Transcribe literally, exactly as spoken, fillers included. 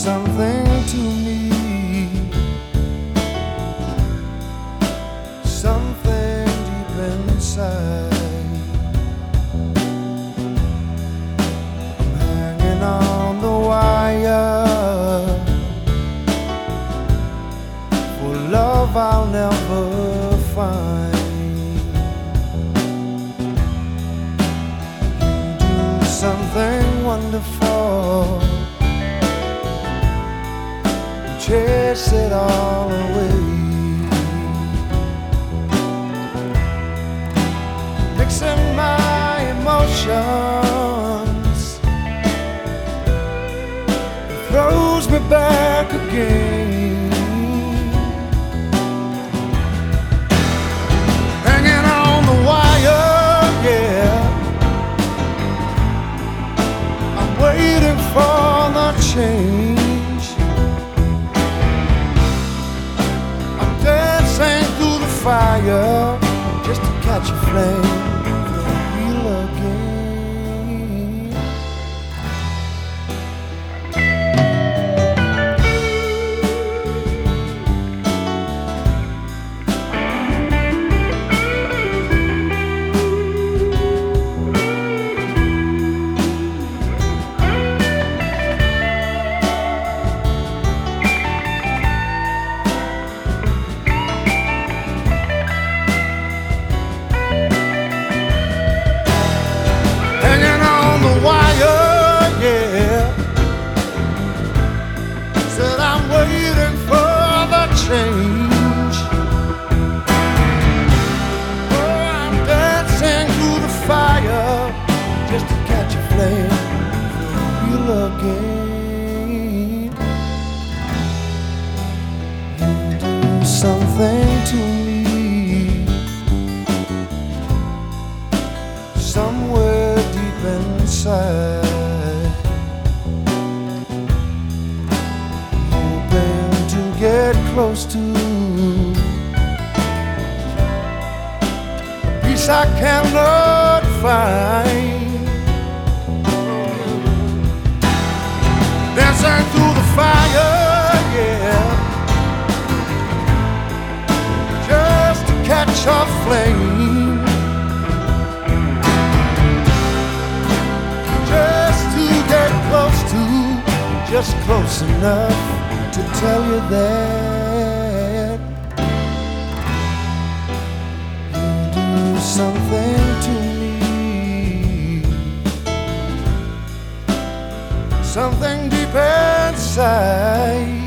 something to me, something deep inside. I'm hanging on the wire for love I'll never find. You do something wonderful, chase it all away, mixing my emotions, it throws me back again, hanging on the wire, yeah. I'm waiting for the change. Fire just to catch a flame for real again. Change. Oh, I'm dancing through the fire just to catch a flame for real again. You do something to me, somewhere deep inside, hoping to get close to a peace I cannot find. Dancing through the fire, yeah, just to catch a flame, just to get close to, just close enough to tell you that you do something to me, something deep inside.